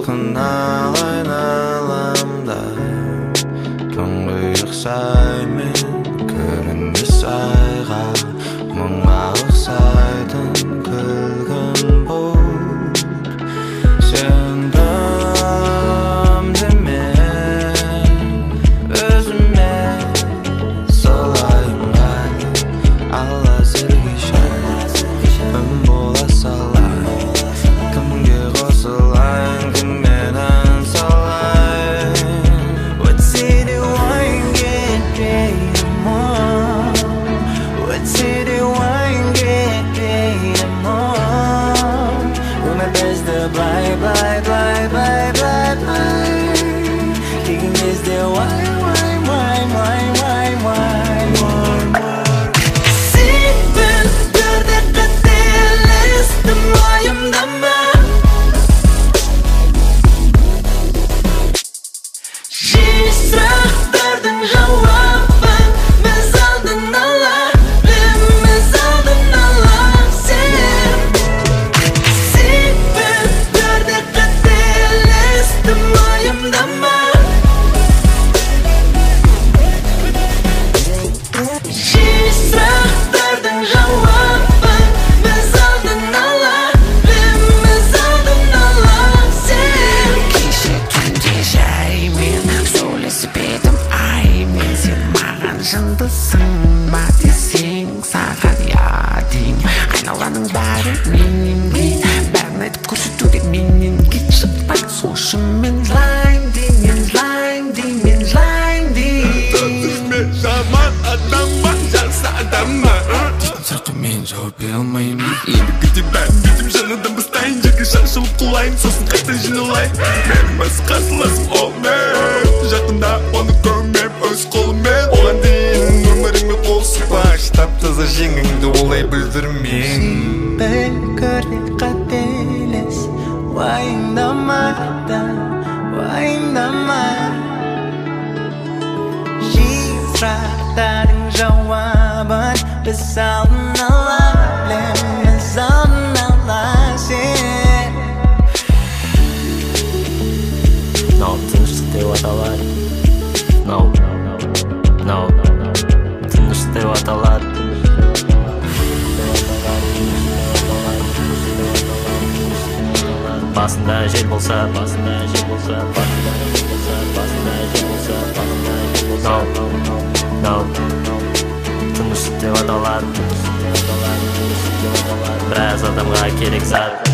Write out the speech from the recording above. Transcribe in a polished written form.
толқынал айналамда тұңғиық саймен көрінбес айға мұңға ұқсайтын күлгін бұлт сендім деме өзіме солайым ғали алла сергеші үн бола салайын кімге қосылайын кімменен салайын өтсе де уайым кетпейді мұң өтсе де уайым кетпейді мұң өмір бізді былай былай былай былай былай былай келген кезде уай уай уай уай уай уай сенбін бірде қателестім уайымдама жиі сұрақтардың жауабын біз алдын ала білеміз алдын ала сенбін бірде қателестім уайымдама жиі сұрақтардың жауабын біз алдын ала білеміз алдын ала кеше түнде жаймен сөйлесіп едім аймен сен маған жындысың ба десең саған я деймін айналғаның бәрі менен кейін бәрін айтып көрсетуде менен кет шықпай сол үшін мен жылаймын деймін жылаймын деймін жылаймын деймін жаман адам ма жақсы адам ма дейтін сұраққа мен жауап бере алмаймын ендігі бәрін бетім жаңадан бастайын жерге шашылып құлайын сосын қайта жиналайын мен бас қарсыласым ол мен жақында оны көрмеп өз қолыммен оған дейін өміріңе қол сұқпай тап-таза жеңіңді олай білдірмең бір көрде қателес уайымдама да уайымдама жиі сұрақтардың жауабын біз алдын ала білеміз алдын ала сен мынау тыныштық деп аталады мынау тыныш деп аталады басында жел болса тыныштық деп аталады біраз адамға керек зат